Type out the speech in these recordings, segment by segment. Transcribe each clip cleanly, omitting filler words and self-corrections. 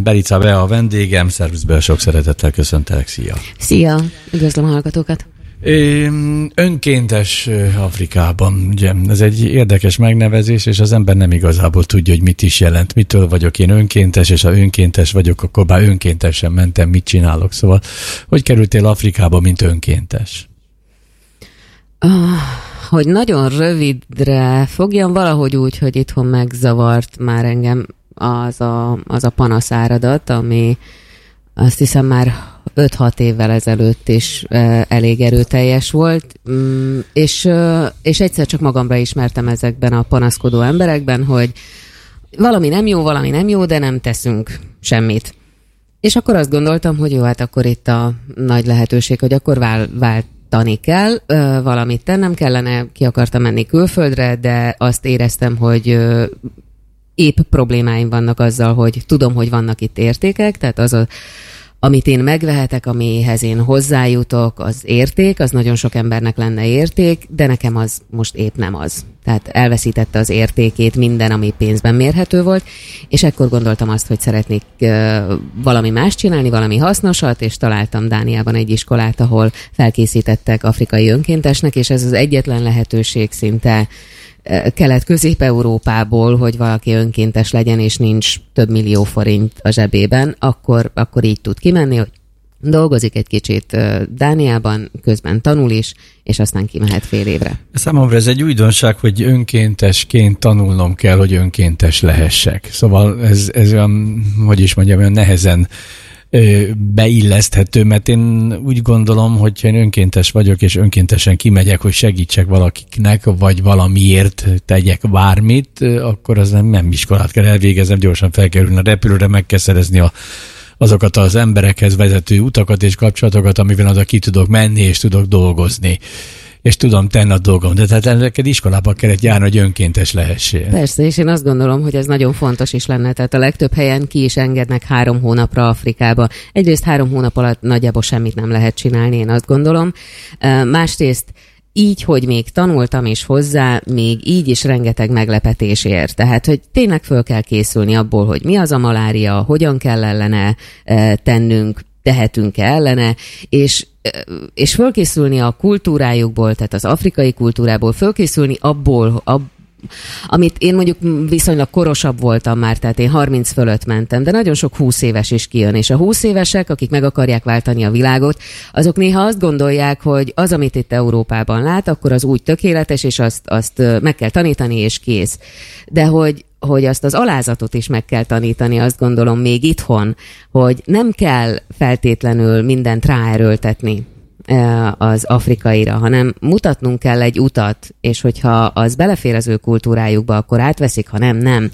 Berica Bea a vendégem, szervuszból sok szeretettel köszöntelek, szia! Szia, üdvözlöm a hallgatókat! Önkéntes Afrikában, ugye ez egy érdekes megnevezés, és az ember nem igazából tudja, hogy mit is jelent, mitől vagyok én önkéntes, és ha önkéntes vagyok, akkor bár önkéntesen mentem, mit csinálok, szóval hogy kerültél Afrikába, mint önkéntes? Hogy nagyon rövidre fogjam, valahogy úgy, hogy itthon megzavart már engem az a panaszáradat, ami azt hiszem már 5-6 évvel ezelőtt is elég erőteljes volt, és egyszer csak magamra ismertem ezekben a panaszkodó emberekben, hogy valami nem jó, de nem teszünk semmit. És akkor azt gondoltam, hogy jó, hát akkor itt a nagy lehetőség, hogy akkor váltani kell, valamit tennem kellene, ki akartam menni külföldre, de azt éreztem, hogy épp problémáim vannak azzal, hogy tudom, hogy vannak itt értékek, tehát amit én megvehetek, amihez én hozzájutok, az érték, az nagyon sok embernek lenne érték, de nekem az most épp nem az. Tehát elveszítette az értékét minden, ami pénzben mérhető volt, és ekkor gondoltam azt, hogy szeretnék valami más csinálni, valami hasznosat, és találtam Dániában egy iskolát, ahol felkészítettek afrikai önkéntesnek, és ez az egyetlen lehetőség szinte Kelet-Közép-Európából, hogy valaki önkéntes legyen, és nincs több millió forint a zsebében, akkor így tud kimenni, hogy dolgozik egy kicsit Dániában, közben tanul is, és aztán kimehet fél évre. Számomra ez egy újdonság, hogy önkéntesként tanulnom kell, hogy önkéntes lehessek. Szóval ez olyan, hogy is mondjam, olyan nehezen beilleszthető, mert én úgy gondolom, hogy én önkéntes vagyok, és önkéntesen kimegyek, hogy segítsek valakiknek, vagy valamiért tegyek bármit, akkor az nem iskolát kell elvégeznem, gyorsan fel kell ülni a repülőre, meg kell szerezni azokat az emberekhez vezető utakat és kapcsolatokat, amivel oda ki tudok menni, és tudok dolgozni. És tudom tenni a dolgom, de tehát neked iskolába kellett járni, hogy önkéntes lehessél. Persze, és én azt gondolom, hogy ez nagyon fontos is lenne, tehát a legtöbb helyen ki is engednek 3 hónapra Afrikába. Egyrészt 3 hónap alatt nagyjából semmit nem lehet csinálni, én azt gondolom. Másrészt így, hogy még tanultam is hozzá, még így is rengeteg meglepetés ér. Tehát, hogy tényleg föl kell készülni abból, hogy mi az a malária, hogyan kell ellene tennünk, tehetünk-e ellene, és fölkészülni a kultúrájukból, tehát az afrikai kultúrából, fölkészülni abból, amit én mondjuk viszonylag korosabb voltam már, tehát én 30 fölött mentem, de nagyon sok 20 éves is kijön, és a 20 évesek, akik meg akarják váltani a világot, azok néha azt gondolják, hogy az, amit itt Európában lát, akkor az úgy tökéletes, és azt meg kell tanítani, és kész. De hogy azt az alázatot is meg kell tanítani, azt gondolom még itthon, hogy nem kell feltétlenül mindent ráerőltetni az afrikaira, hanem mutatnunk kell egy utat, és hogyha az belefér az ő kultúrájukba, akkor átveszik, ha nem.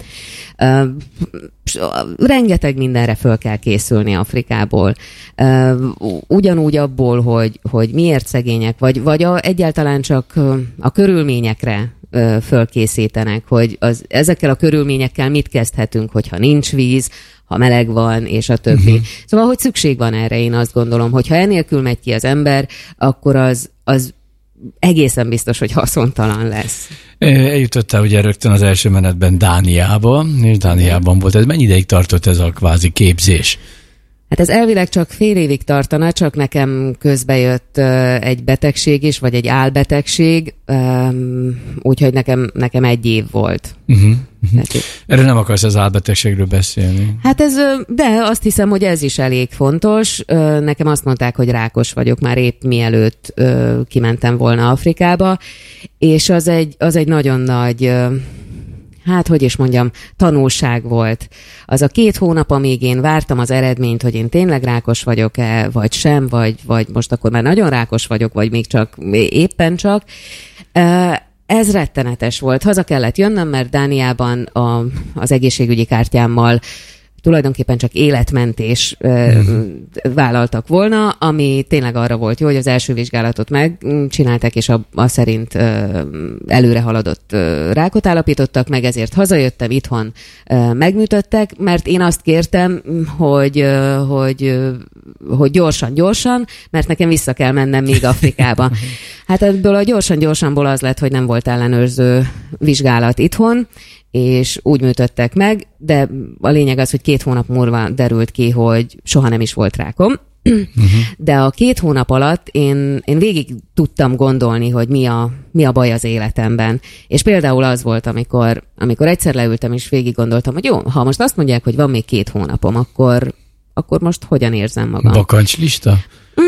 Rengeteg mindenre föl kell készülni Afrikából. Ugyanúgy abból, hogy miért szegények, vagy egyáltalán csak a körülményekre fölkészítenek, hogy ezekkel a körülményekkel mit kezdhetünk, hogyha nincs víz, ha meleg van, és a többi. Uh-huh. Szóval, hogy szükség van erre, én azt gondolom, hogy ha enélkül megy ki az ember, akkor az egészen biztos, hogy haszontalan lesz. Eljutottál ugye rögtön az első menetben Dániába, és Dániában volt. Ez mennyi ideig tartott ez a kvázi képzés? Hát ez elvileg csak fél évig tartana, csak nekem közbejött egy betegség is, vagy egy álbetegség, úgyhogy nekem 1 év volt. Uh-huh. Erről nem akarsz az álbetegségről beszélni? Hát de azt hiszem, hogy ez is elég fontos. Nekem azt mondták, hogy rákos vagyok már épp mielőtt kimentem volna Afrikába, és az egy nagyon nagy... Hát, hogy is mondjam, tanulság volt. Az a 2 hónap, amíg én vártam az eredményt, hogy én tényleg rákos vagyok-e, vagy sem, vagy most akkor már nagyon rákos vagyok, vagy még csak éppen csak. Ez rettenetes volt. Haza kellett jönnöm, mert Dániában az egészségügyi kártyámmal tulajdonképpen csak életmentés vállaltak volna, ami tényleg arra volt jó, hogy az első vizsgálatot megcsinálták, és az szerint előre haladott rákot állapítottak meg, ezért hazajöttem, itthon megműtöttek, mert én azt kértem, hogy gyorsan, mert nekem vissza kell mennem még Afrikába. Hát ebből a gyorsanból az lett, hogy nem volt ellenőrző vizsgálat itthon, és úgy műtöttek meg, de a lényeg az, hogy 2 hónap múlva derült ki, hogy soha nem is volt rákom. De a 2 hónap alatt én végig tudtam gondolni, hogy mi a baj az életemben. És például az volt, amikor egyszer leültem, és végig gondoltam, hogy jó, ha most azt mondják, hogy van még 2 hónapom, akkor most hogyan érzem magam? Bakancslista?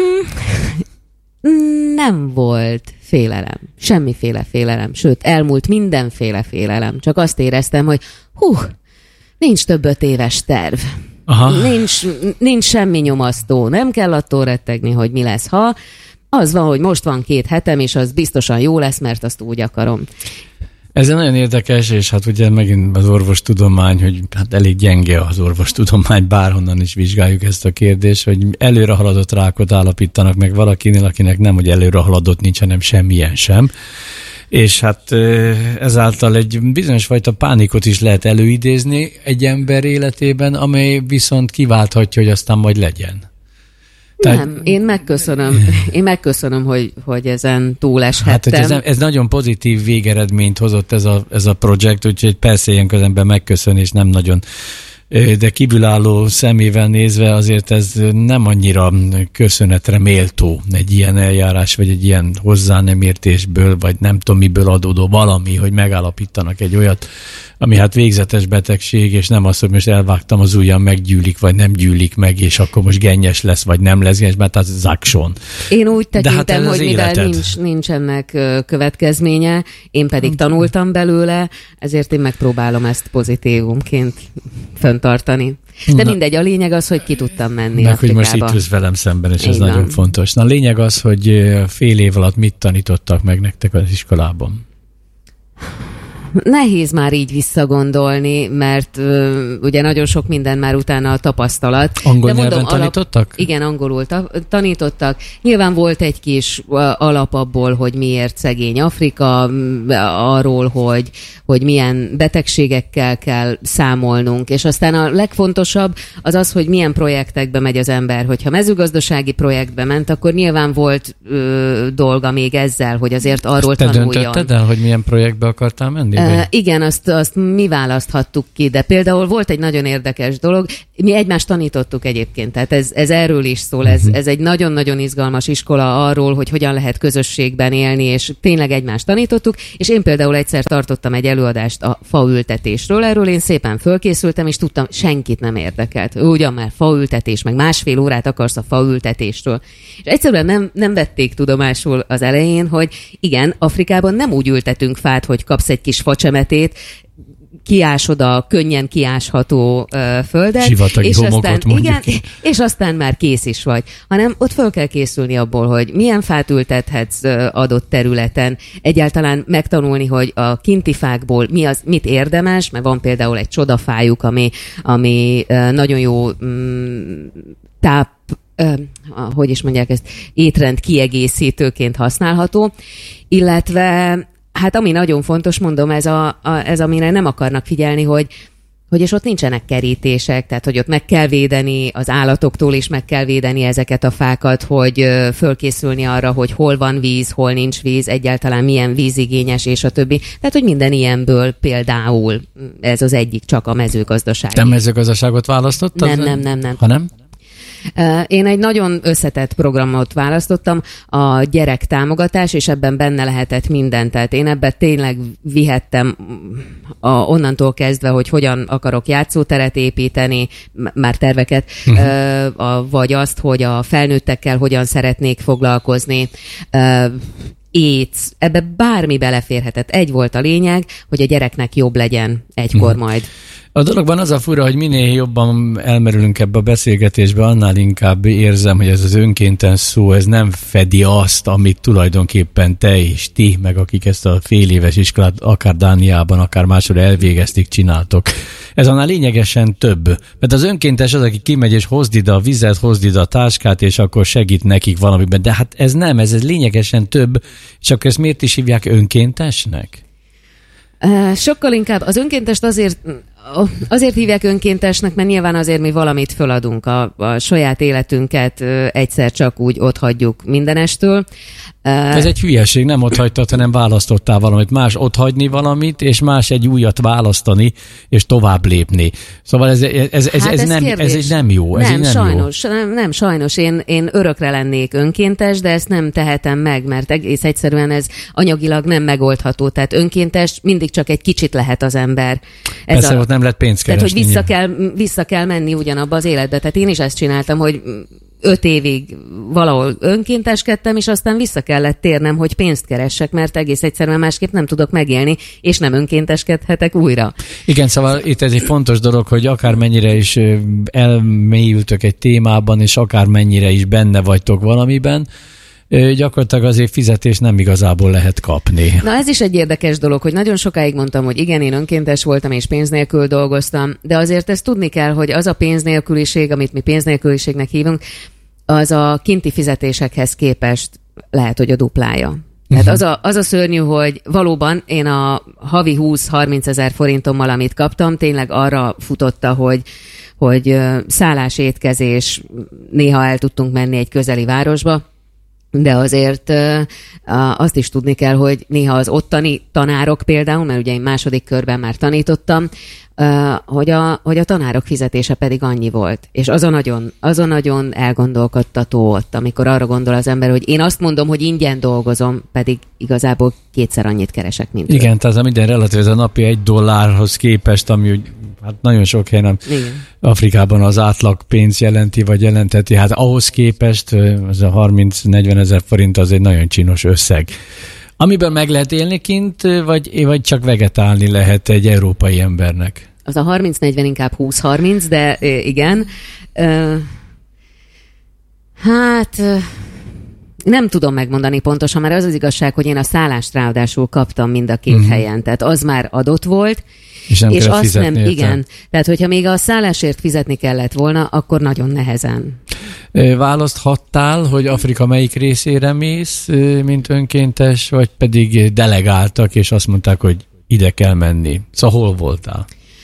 Nem volt félelem. Semmiféle félelem. Sőt, elmúlt mindenféle félelem. Csak azt éreztem, hogy nincs több 5 éves terv. Aha. Nincs semmi nyomasztó. Nem kell attól rettegni, hogy mi lesz, ha az van, hogy most van 2 hetem, és az biztosan jó lesz, mert azt úgy akarom. Ez nagyon érdekes, és hát ugye megint az orvostudomány, hogy hát elég gyenge az orvostudomány, bárhonnan is vizsgáljuk ezt a kérdést, hogy előre haladott rákot állapítanak meg valakinél, akinek nem, hogy előre haladott nincs, hanem semmilyen sem. És hát ezáltal egy bizonyos fajta pánikot is lehet előidézni egy ember életében, amely viszont kiválthatja, hogy aztán majd legyen. Nem, én megköszönöm, hogy ezen túleshettem. Hát ez nagyon pozitív végeredményt hozott ez a projekt, úgyhogy persze ilyen közemben megköszön, és nem nagyon, de kívülálló szemével nézve azért ez nem annyira köszönetre méltó egy ilyen eljárás, vagy egy ilyen hozzá nem értésből, vagy nem tudom miből adódó valami, hogy megállapítanak egy olyat, ami hát végzetes betegség, és nem az, hogy most elvágtam az ujjam, meggyűlik, vagy nem gyűlik meg, és akkor most gennyes lesz, vagy nem lesz gennyes, mert az zakson. Én úgy tekintem, hogy mivel nincs ennek következménye, én pedig tanultam belőle, ezért én megpróbálom ezt pozitívumként fenntartani. De mindegy, a lényeg az, hogy ki tudtam menni meg, Afrikába. hogy most itt ülsz velem szemben, és ez nagyon fontos. Na, a lényeg az, hogy fél év alatt mit tanítottak meg nektek az iskolában? Nehéz már így visszagondolni, mert ugye nagyon sok minden már utána a tapasztalat. Angol nyelven tanítottak? Igen, angolul tanítottak. Nyilván volt egy kis alap abból, hogy miért szegény Afrika, arról, hogy milyen betegségekkel kell számolnunk, és aztán a legfontosabb az, hogy milyen projektekbe megy az ember. Hogyha mezőgazdasági projektbe ment, akkor nyilván volt dolga még ezzel, hogy azért arról tanuljon. Te döntötted el, hogy milyen projektbe akartál menni? Igen, azt mi választhattuk ki, de például volt egy nagyon érdekes dolog, mi egymást tanítottuk egyébként, tehát ez erről is szól, ez egy nagyon-nagyon izgalmas iskola arról, hogy hogyan lehet közösségben élni, és tényleg egymást tanítottuk, és én például egyszer tartottam egy előadást a faültetésről, erről én szépen fölkészültem, és tudtam, senkit nem érdekelt. Ugyan már faültetés, meg 1,5 órát akarsz a faültetésről. És egyszerűen nem vették tudomásul az elején, hogy igen, Afrikában nem úgy ültetünk fát, hogy kapsz egy kis facsemetét, kiásod a könnyen kiásható földet, és aztán már kész is vagy. Hanem ott föl kell készülni abból, hogy milyen fát ültethetsz adott területen, egyáltalán megtanulni, hogy a kinti fákból mit érdemes, mert van például egy csodafájuk, ami nagyon jó hogy is mondják ezt, étrend kiegészítőként használható, illetve hát ami nagyon fontos, mondom, ez amire nem akarnak figyelni, hogy és ott nincsenek kerítések, tehát hogy ott meg kell védeni az állatoktól is, meg kell védeni ezeket a fákat, hogy fölkészülni arra, hogy hol van víz, hol nincs víz, egyáltalán milyen vízigényes, és a többi. Tehát, hogy minden ilyenből például ez az egyik, csak a mezőgazdaság. Te mezőgazdaságot választottad? Nem. Ha nem? Én egy nagyon összetett programot választottam, a gyerektámogatás, és ebben benne lehetett minden. Tehát én ebben tényleg vihettem onnantól kezdve, hogy hogyan akarok játszóteret építeni, már terveket, vagy azt, hogy a felnőttekkel hogyan szeretnék foglalkozni, ebbe bármi beleférhetett. Egy volt a lényeg, hogy a gyereknek jobb legyen egykor majd. A dologban az a fura, hogy minél jobban elmerülünk ebbe a beszélgetésbe, annál inkább érzem, hogy ez az önkéntes szó, ez nem fedi azt, amit tulajdonképpen te és ti, meg akik ezt a fél éves iskolát akár Dániában, akár máshol elvégezték, csináltok. Ez annál lényegesen több. Mert az önkéntes az, aki kimegy és hozd ide a vizet, hozd ide a táskát, és akkor segít nekik valamiben. De hát ez nem, ez lényegesen több, és akkor ezt miért is hívják önkéntesnek? Sokkal inkább az önkéntest azért hívják önkéntesnek, mert nyilván azért mi valamit föladunk, a saját életünket egyszer csak úgy otthagyjuk mindenestől. Ez egy hülyeség, nem ott hagytad, hanem választottál valamit. Más ott hagyni valamit, és más egy újat választani, és tovább lépni. Szóval ez nem jó. Nem, sajnos. Én örökre lennék önkéntes, de ezt nem tehetem meg, mert egész egyszerűen ez anyagilag nem megoldható. Tehát önkéntes mindig csak egy kicsit lehet az ember. Persze, ott nem lehet pénzt keresni. Tehát, hogy vissza kell menni ugyanabba az életbe. Tehát én is ezt csináltam, hogy 5 évig valahol önkénteskedtem, és aztán vissza kellett térnem, hogy pénzt keressek, mert egész egyszerűen másképp nem tudok megélni, és nem önkénteskedhetek újra. Igen, szóval itt ez egy fontos dolog, hogy akármennyire is elmélyültök egy témában, és akármennyire is benne vagytok valamiben, gyakorlatilag azért fizetést nem igazából lehet kapni. Na ez is egy érdekes dolog, hogy nagyon sokáig mondtam, hogy igen, én önkéntes voltam és pénz nélkül dolgoztam, de azért ezt tudni kell, hogy az a pénznélküliség, amit mi pénznélküliségnek hívunk, az a kinti fizetésekhez képest lehet, hogy a duplája. Tehát az a szörnyű, hogy valóban én a havi 20-30 ezer forintommal, amit kaptam, tényleg arra futotta, hogy szállás, étkezés, néha el tudtunk menni egy közeli városba, de azért azt is tudni kell, hogy néha az ottani tanárok például, mert ugye én második körben már tanítottam, hogy a tanárok fizetése pedig annyi volt. És az a nagyon elgondolkodtató ott, amikor arra gondol az ember, hogy én azt mondom, hogy ingyen dolgozom, pedig igazából 2-szer annyit keresek, mint igen, tehát a minden relatív, ez a napi $1 képest, ami hát nagyon sok helyen Afrikában az átlag pénz jelenti, vagy jelenteti, hát ahhoz képest ez a 30-40 ezer forint az egy nagyon csinos összeg. Amiből meg lehet élni kint, vagy csak vegetálni lehet egy európai embernek? Az a 30-40 inkább 20-30, de igen. Nem tudom megmondani pontosan, mert az az igazság, hogy én a szállást ráadásul kaptam mind a két helyen, tehát az már adott volt, és azt nem, igen. Tehát, hogyha még a szállásért fizetni kellett volna, akkor nagyon nehezen. Választhattál, hogy Afrika melyik részére mész, mint önkéntes, vagy pedig delegáltak, és azt mondták, hogy ide kell menni. Szóval hol voltál?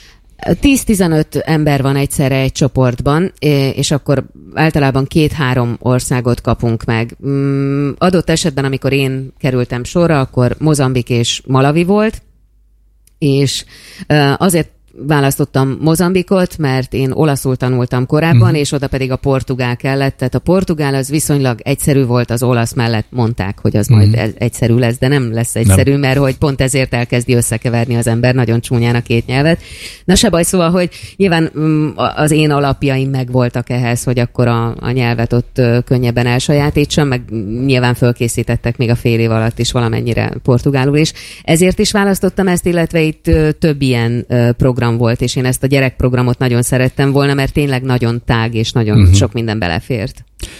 10-15 ember van egyszerre egy csoportban, és akkor általában 2-3 országot kapunk meg. Adott esetben, amikor én kerültem sorra, akkor Mozambik és Malawi volt, és azért választottam Mozambikot, mert én olaszul tanultam korábban, és oda pedig a portugál kellett. Tehát a portugál az viszonylag egyszerű volt, az olasz mellett mondták, hogy az majd egyszerű lesz, de nem lesz egyszerű, mert hogy pont ezért elkezdi összekeverni az ember nagyon csúnyán a két nyelvet. Na se baj, szóval, hogy nyilván az én alapjaim megvoltak ehhez, hogy akkor a nyelvet ott könnyebben elsajátítsam, meg nyilván fölkészítettek még a fél év alatt is valamennyire portugálul is. Ezért is választottam ezt, illetve itt több ilyen program volt, és én ezt a gyerekprogramot nagyon szerettem volna, mert tényleg nagyon tág, és nagyon sok minden belefért.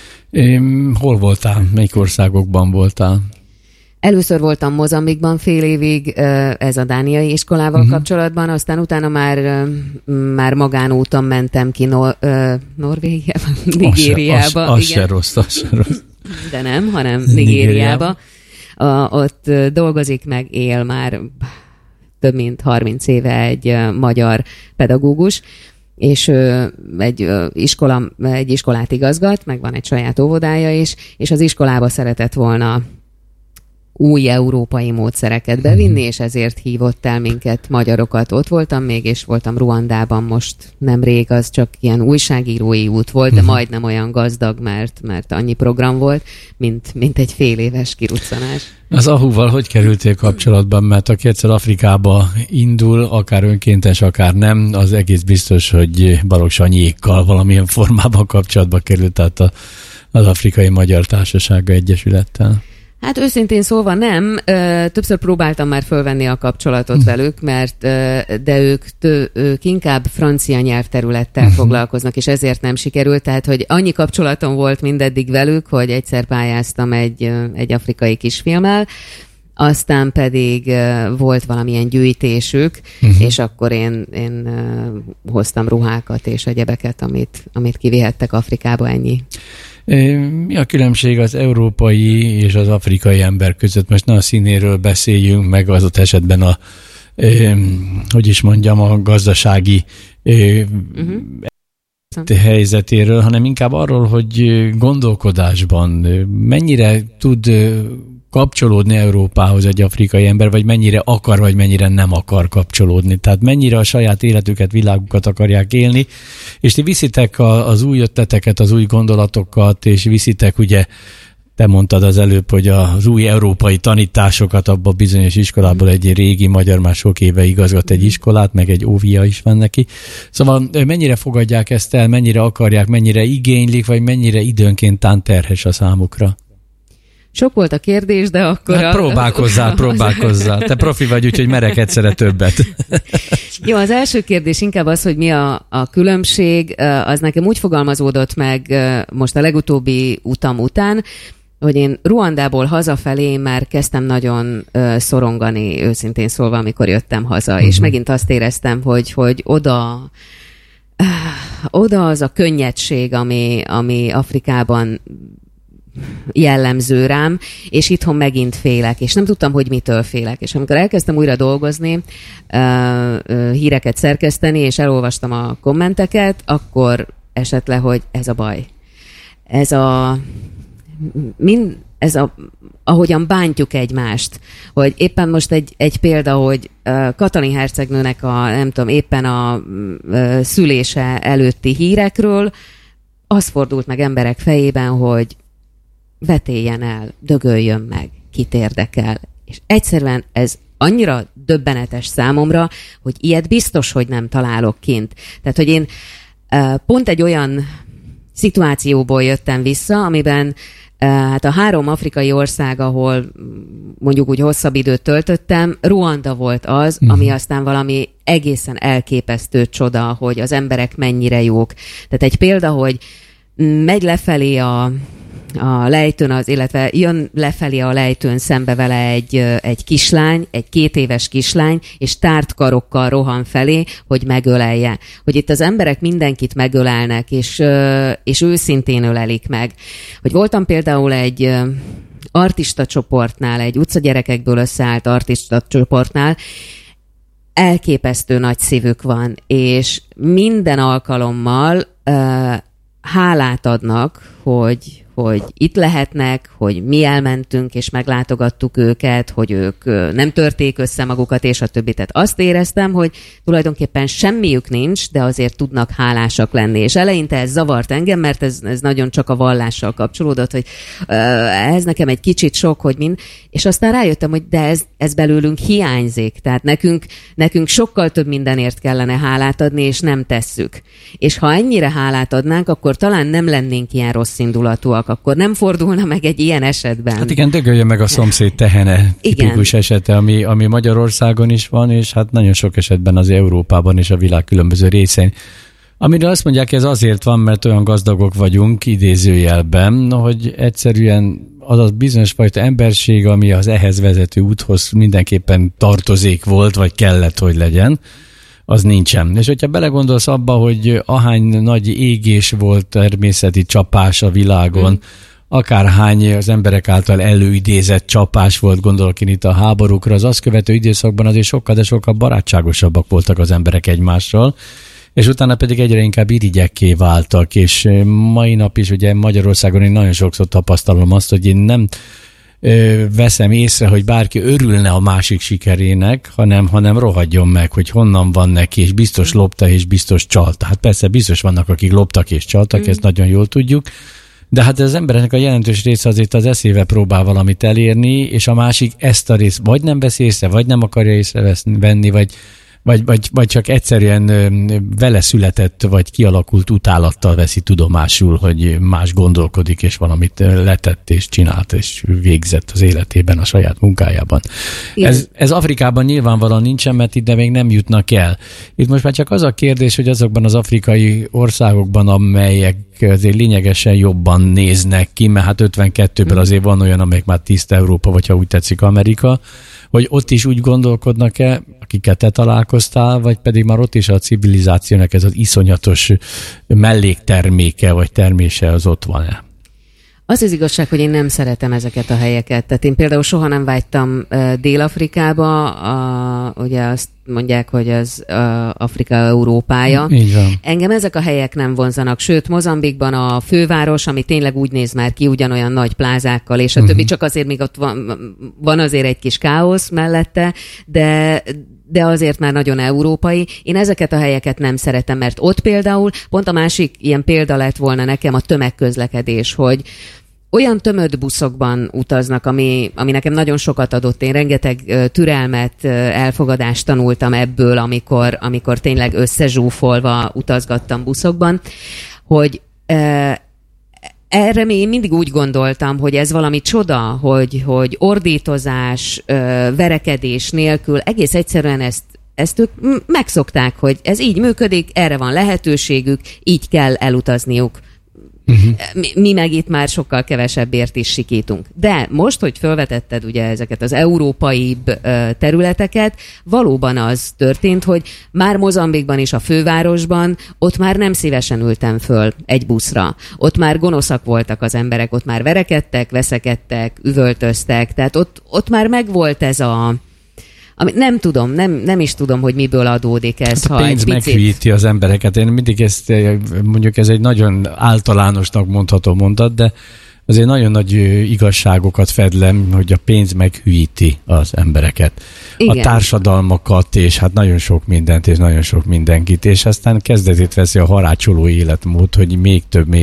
Hol voltál? Melyik országokban voltál? Először voltam Mozambikban fél évig, ez a dániai iskolával kapcsolatban, aztán utána már magánúton mentem ki Norvégiába, Nigériába. Az se rossz. De nem, hanem Nigériába. Ott dolgozik meg, él már több mint 30 éve egy magyar pedagógus, és egy iskolát igazgat, meg van egy saját óvodája is, és az iskolába szeretett volna új európai módszereket bevinni, és ezért hívott el minket, magyarokat. Ott voltam még, és voltam Ruandában most nemrég, az csak ilyen újságírói út volt, de majdnem olyan gazdag, mert annyi program volt, mint egy fél éves kiruccanás. Az AHU-val hogy kerültél kapcsolatban? Mert aki egyszer Afrikába indul, akár önkéntes, akár nem, az egész biztos, hogy Balogh Sanyékkal valamilyen formában kapcsolatba került, tehát az Afrikai Magyar Társasága Egyesülettel. Hát őszintén szólva nem. Többször próbáltam már fölvenni a kapcsolatot velük, de ők inkább francia nyelvterülettel foglalkoznak, és ezért nem sikerült. Tehát, hogy annyi kapcsolatom volt mindeddig velük, hogy egyszer pályáztam egy afrikai kisfilmmel, aztán pedig volt valamilyen gyűjtésük, és akkor én hoztam ruhákat és egyebeket, amit kivihettek Afrikába, ennyi. Mi a különbség az európai és az afrikai ember között? Most ne a színéről beszéljünk, meg az ott esetben a gazdasági helyzetéről, hanem inkább arról, hogy gondolkodásban mennyire tud kapcsolódni Európához egy afrikai ember, vagy mennyire akar, vagy mennyire nem akar kapcsolódni. Tehát mennyire a saját életüket, világukat akarják élni, és ti viszitek az új ötleteket, az új gondolatokat, és viszitek, ugye, te mondtad az előbb, hogy az új európai tanításokat abban a bizonyos iskolából, egy régi magyar már sok éve igazgat egy iskolát, meg egy óvia is van neki. Szóval mennyire fogadják ezt el, mennyire akarják, mennyire igénylik, vagy mennyire időnként tánterhes a számukra? Sok volt a kérdés, de akkor... Hát próbálkozzál. Te profi vagy, úgyhogy merek egyszerre többet. Jó, az első kérdés inkább az, hogy mi a különbség. Az nekem úgy fogalmazódott meg most a legutóbbi utam után, hogy én Ruandából hazafelé már kezdtem nagyon szorongani, őszintén szólva, amikor jöttem haza, és megint azt éreztem, hogy oda az a könnyedség, ami Afrikában jellemző rám, és itthon megint félek, és nem tudtam, hogy mitől félek. És amikor elkezdtem újra dolgozni, híreket szerkeszteni, és elolvastam a kommenteket, akkor esett le, hogy ez a baj. Ahogyan bántjuk egymást, hogy éppen most egy példa, hogy Katalin hercegnőnek éppen a szülése előtti hírekről, az fordult meg emberek fejében, hogy vetéljen el, dögöljön meg, kit érdekel. És egyszerűen ez annyira döbbenetes számomra, hogy ilyet biztos, hogy nem találok kint. Tehát, hogy én pont egy olyan szituációból jöttem vissza, amiben hát a 3 afrikai ország, ahol mondjuk úgy hosszabb időt töltöttem, Ruanda volt az, ami aztán valami egészen elképesztő csoda, hogy az emberek mennyire jók. Tehát egy példa, hogy megy lefelé a lejtőn, illetve jön lefelé a lejtőn szembe vele egy kislány, egy 2 éves kislány, és tárt karokkal rohan felé, hogy megölelje. Hogy itt az emberek mindenkit megölelnek, és őszintén ölelik meg. Hogy voltam például egy artista csoportnál, egy utcagyerekekből összeállt artista csoportnál, elképesztő nagy szívük van, és minden alkalommal hálát adnak, hogy itt lehetnek, hogy mi elmentünk és meglátogattuk őket, hogy ők nem törték össze magukat, és a többi. Tehát azt éreztem, hogy tulajdonképpen semmiük nincs, de azért tudnak hálásak lenni. És eleinte ez zavart engem, mert ez nagyon csak a vallással kapcsolódott, hogy ez nekem egy kicsit sok, hogy mind. És aztán rájöttem, hogy de ez belőlünk hiányzik. Tehát nekünk sokkal több mindenért kellene hálát adni, és nem tesszük. És ha ennyire hálát adnánk, akkor talán nem lennénk ilyen rosszindulatúak, akkor nem fordulna meg egy ilyen esetben. Hát igen, dögölje meg a szomszéd tehene tipikus esete, ami Magyarországon is van, és hát nagyon sok esetben az Európában és a világ különböző részein. Amire azt mondják, ez azért van, mert olyan gazdagok vagyunk, idézőjelben, hogy egyszerűen az a bizonyos fajta emberség, ami az ehhez vezető úthoz mindenképpen tartozék volt, vagy kellett, hogy legyen, az nincsen. És hogyha belegondolsz abba, hogy ahány nagy égés volt, természeti csapás a világon, akárhány az emberek által előidézett csapás volt, gondolok én itt a háborúkra, az azt követő időszakban azért sokkal, de sokkal barátságosabbak voltak az emberek egymással, és utána pedig egyre inkább irigyekké váltak, és mai nap is ugye Magyarországon én nagyon sokszor tapasztalom azt, hogy én nem veszem észre, hogy bárki örülne a másik sikerének, hanem rohadjon meg, hogy honnan van neki, és biztos lopta, és biztos csalta. Hát persze biztos vannak, akik loptak és csaltak, ezt nagyon jól tudjuk, de hát az embereknek a jelentős része azért az eszével próbál valamit elérni, és a másik ezt a részt vagy nem vesz észre, vagy nem akarja észrevenni, vagy csak egyszerűen vele született, vagy kialakult utálattal veszi tudomásul, hogy más gondolkodik, és valamit letett, és csinált, és végzett az életében, a saját munkájában. Ez Afrikában nyilvánvalóan nincsen, mert ide még nem jutnak el. Itt most már csak az a kérdés, hogy azokban az afrikai országokban, amelyek azért lényegesen jobban néznek ki, mert hát 52-ben azért van olyan, amelyek már tiszta Európa, vagy ha úgy tetszik Amerika, hogy ott is úgy gondolkodnak-e, akiket te találkoztál, vagy pedig már ott is a civilizációnak ez az iszonyatos mellékterméke, vagy termése az ott van-e? Az igazság, hogy én nem szeretem ezeket a helyeket. Tehát én például soha nem vágytam Dél-Afrikába, ugye azt mondják, hogy az Afrika Európája. Így van. Engem ezek a helyek nem vonzanak, sőt Mozambikban a főváros, ami tényleg úgy néz már ki, ugyanolyan nagy plázákkal, és a többi, csak azért még ott van azért egy kis káosz mellette, de azért már nagyon európai. Én ezeket a helyeket nem szeretem, mert ott például, pont a másik ilyen példa lett volna nekem a tömegközlekedés, hogy olyan tömött buszokban utaznak, ami nekem nagyon sokat adott. Én rengeteg türelmet, elfogadást tanultam ebből, amikor tényleg összezsúfolva utazgattam buszokban, hogy erre én mindig úgy gondoltam, hogy ez valami csoda, hogy ordítozás, verekedés nélkül egész egyszerűen ezt ők megszokták, hogy ez így működik, erre van lehetőségük, így kell elutazniuk. Mi meg itt már sokkal kevesebbért is sikítunk. De most, hogy felvetetted ugye ezeket az európai területeket, valóban az történt, hogy már Mozambikban is a fővárosban, ott már nem szívesen ültem föl egy buszra. Ott már gonoszak voltak az emberek, ott már verekedtek, veszekedtek, üvöltöztek, tehát ott már megvolt ez nem tudom, nem is tudom, hogy miből adódik ez. Hát a pénz meghűíti az embereket. Én mindig mondjuk ez egy nagyon általánosnak mondható mondat, de azért nagyon nagy igazságokat fedlem, hogy a pénz meghűíti az embereket. Igen. A társadalmakat, és hát nagyon sok mindent, és nagyon sok mindenkit, és aztán kezdetét veszi a harácsoló életmód, hogy még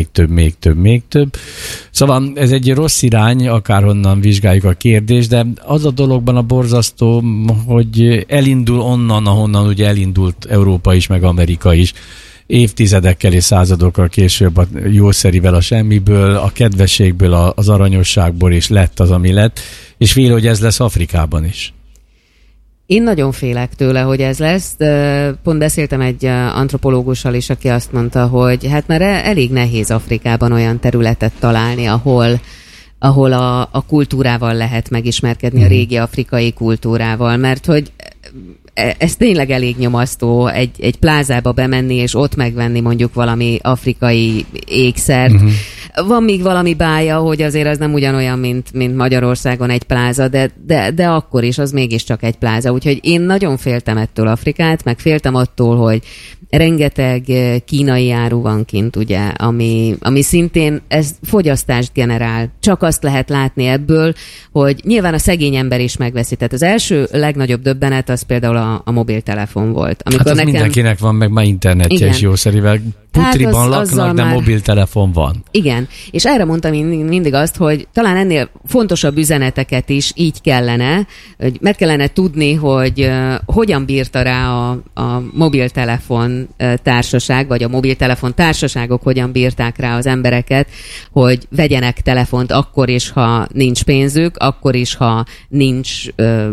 több. Szóval ez egy rossz irány, akárhonnan vizsgáljuk a kérdést, de az a dologban a borzasztó, hogy elindul onnan, ahonnan ugye elindult Európa is, meg Amerika is, évtizedekkel és századokkal később a jószerivel, a semmiből, a kedvességből, az aranyosságból is lett az, ami lett, és fél, hogy ez lesz Afrikában is. Én nagyon félek tőle, hogy ez lesz. Pont beszéltem egy antropológussal is, aki azt mondta, hogy hát már elég nehéz Afrikában olyan területet találni, ahol a kultúrával lehet megismerkedni, a régi afrikai kultúrával, mert hogy ez tényleg elég nyomasztó egy plázába bemenni, és ott megvenni mondjuk valami afrikai ékszert. Van még valami bája, hogy azért az nem ugyanolyan, mint Magyarországon egy pláza, de akkor is, az mégiscsak egy pláza. Úgyhogy én nagyon féltem ettől Afrikát, meg féltem attól, hogy rengeteg kínai áru van kint, ugye, ami szintén ez fogyasztást generál. Csak azt lehet látni ebből, hogy nyilván a szegény ember is megveszi. Tehát az első legnagyobb döbbenet az például a mobiltelefon volt. Amikor hát mindenkinek van, meg már internetje is jószerivel. Putriban laknak, de mobiltelefon van. Igen, és erre mondtam mindig azt, hogy talán ennél fontosabb üzeneteket is így kellene, hogy meg kellene tudni, hogy hogyan bírta rá a mobiltelefon társaság, vagy a mobiltelefon társaságok hogyan bírták rá az embereket, hogy vegyenek telefont akkor is, ha nincs pénzük, akkor is, ha nincs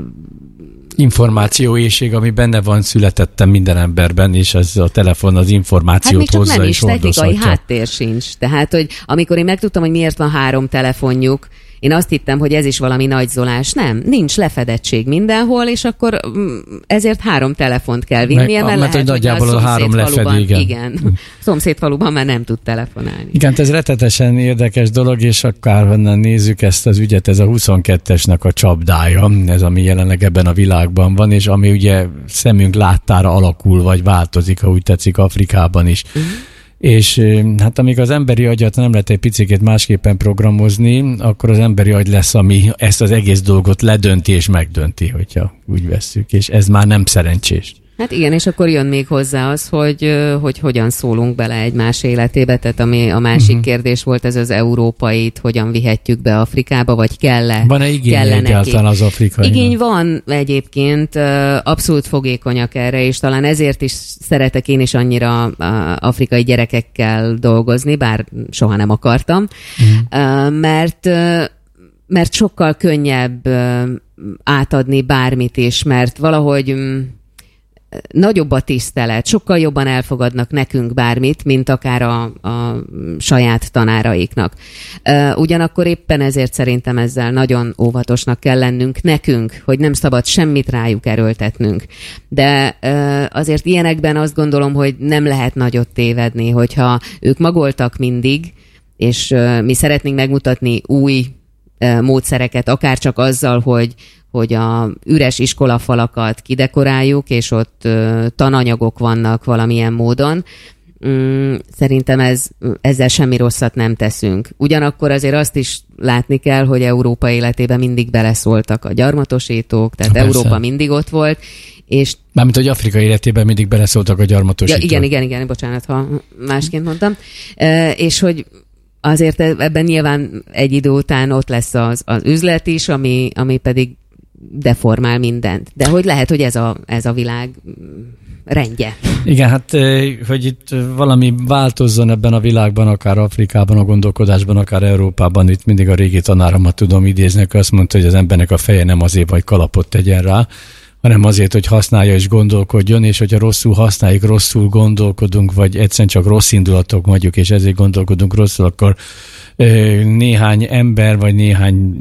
információéhség, ami benne van, születettem minden emberben, és ez a telefon az információt hozza és hordozhatja. Hát még csak nem is, technikai háttér sincs. Tehát, hogy amikor én megtudtam, hogy miért van 3 telefonjuk, én azt hittem, hogy ez is valami nagyzolás. Nem, nincs lefedettség mindenhol, és akkor ezért 3 telefont kell vinnie, mert lehet, hogy nagyjából a 3 lefedi, igen. Szomszédfaluban már nem tud telefonálni. Igen, ez rettetesen érdekes dolog, és akárhonnan nézzük ezt az ügyet, ez a 22-esnek a csapdája, ez ami jelenleg ebben a világban van, és ami ugye szemünk láttára alakul, vagy változik, ha úgy tetszik, Afrikában is. És hát amíg az emberi agyat nem lehet egy picikét másképpen programozni, akkor az emberi agy lesz, ami ezt az egész dolgot ledönti és megdönti, hogyha úgy vesszük, és ez már nem szerencsés. Hát igen, és akkor jön még hozzá az, hogy hogyan szólunk bele egymás életébe, tehát ami a másik kérdés volt, ez az európait, hogyan vihetjük be Afrikába, vagy Van-e igény egyáltalán az afrikai? Igény van egyébként, abszolút fogékonyak erre, és talán ezért is szeretek én is annyira afrikai gyerekekkel dolgozni, bár soha nem akartam, mert sokkal könnyebb átadni bármit is, mert valahogy nagyobb a tisztelet, sokkal jobban elfogadnak nekünk bármit, mint akár a saját tanáraiknak. Ugyanakkor éppen ezért szerintem ezzel nagyon óvatosnak kell lennünk nekünk, hogy nem szabad semmit rájuk erőltetnünk. De azért ilyenekben azt gondolom, hogy nem lehet nagyot tévedni, hogyha ők magoltak mindig, és mi szeretnénk megmutatni új módszereket, akár csak azzal, hogy a üres iskolafalakat kidekoráljuk, és ott tananyagok vannak valamilyen módon. Szerintem ezzel semmi rosszat nem teszünk. Ugyanakkor azért azt is látni kell, hogy Európa életében mindig beleszóltak a gyarmatosítók, tehát Európa mindig ott volt, és... Mármint, hogy Afrika életében mindig beleszóltak a gyarmatosítók. Ja, igen, bocsánat, ha másként mondtam. És hogy azért ebben nyilván egy idő után ott lesz az üzlet is, ami pedig deformál mindent. De hogy lehet, hogy ez a világ rendje. Igen, hát hogy itt valami változzon ebben a világban, akár Afrikában, a gondolkodásban, akár Európában, itt mindig a régi tanáromat tudom idézni, aki azt mondta, hogy az embernek a feje nem azért, hogy kalapot tegyen rá, hanem azért, hogy használja és gondolkodjon, és hogyha rosszul használjuk, rosszul gondolkodunk, vagy egyszerűen csak rossz indulatok vagyunk, és ezért gondolkodunk rosszul, akkor néhány ember, vagy néhány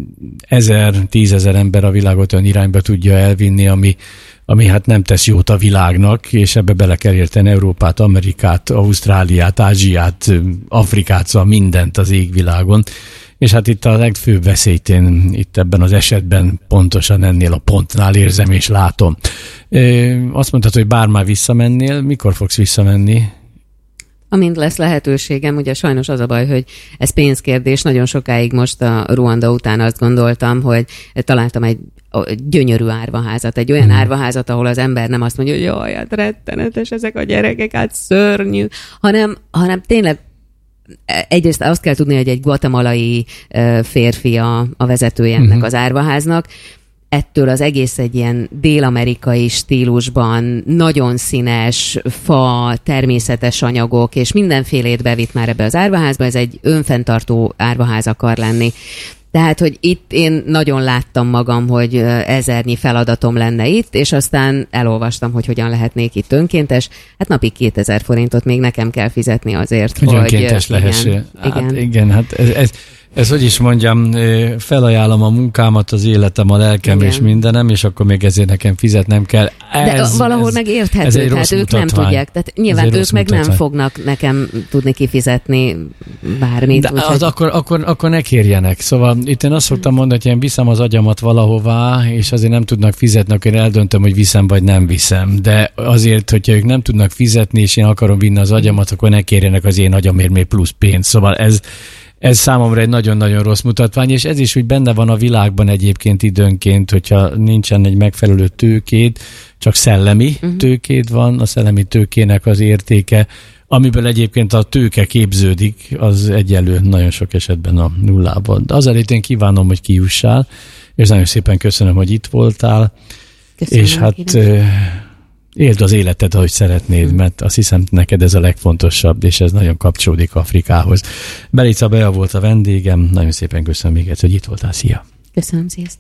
10,000 ember a világot olyan irányba tudja elvinni, ami hát nem tesz jót a világnak, és ebbe bele kell érteni Európát, Amerikát, Ausztráliát, Ázsiát, Afrikát, szóval mindent az égvilágon. És hát itt a legfőbb veszélyt én itt ebben az esetben pontosan ennél a pontnál érzem és látom. Azt mondtad, hogy bár már visszamennél, mikor fogsz visszamenni? Amint lesz lehetőségem, ugye sajnos az a baj, hogy ez pénzkérdés. Nagyon sokáig most a Ruanda után azt gondoltam, hogy találtam egy gyönyörű árvaházat, egy olyan árvaházat, ahol az ember nem azt mondja, hogy jaj, hát rettenetes ezek a gyerekek, hát szörnyű, hanem tényleg egyrészt azt kell tudni, hogy egy guatemalai férfi a vezetője ennek az árvaháznak. Ettől az egész egy ilyen dél-amerikai stílusban, nagyon színes, fa, természetes anyagok, és mindenfélét bevitt már ebbe az árvaházba, ez egy önfenntartó árvaház akar lenni. Tehát, hogy itt én nagyon láttam magam, hogy 1000-nyi feladatom lenne itt, és aztán elolvastam, hogy hogyan lehetnék itt önkéntes. Hát napi 2000 forintot még nekem kell fizetni azért, hogy önkéntes lehessél. Igen, hát ez hogy is mondjam, felajánlom a munkámat, az életem, a lelkem és mindenem, és akkor még ezért nekem fizetnem kell. De valahol meg érthető, tehát ők nem tudják. Tehát nyilván ők meg nem fognak nekem tudni kifizetni bármit. De az akkor ne kérjenek. Szóval itt én azt szoktam mondani, hogy én viszem az agyamat valahová, és azért nem tudnak fizetni, akkor én eldöntöm, hogy viszem vagy nem viszem. De azért, hogyha ők nem tudnak fizetni, és én akarom vinni az agyamat, akkor ne kérjenek az én agyamért még plusz pénzt. Szóval ez számomra egy nagyon-nagyon rossz mutatvány, és ez is úgy benne van a világban egyébként időnként, hogyha nincsen egy megfelelő tőkéd, csak szellemi tőkéd van, a szellemi tőkének az értéke, amiből egyébként a tőke képződik, az egyenlő nagyon sok esetben a nullában. De azért én kívánom, hogy kijussál, és nagyon szépen köszönöm, hogy itt voltál. Köszönöm, és hát éld az életed, ahogy szeretnéd, mert azt hiszem, neked ez a legfontosabb, és ez nagyon kapcsolódik Afrikához. Belica Bea volt a vendégem, nagyon szépen köszönöm még egyszer, hogy itt voltál. Szia! Köszönöm, sziasztok!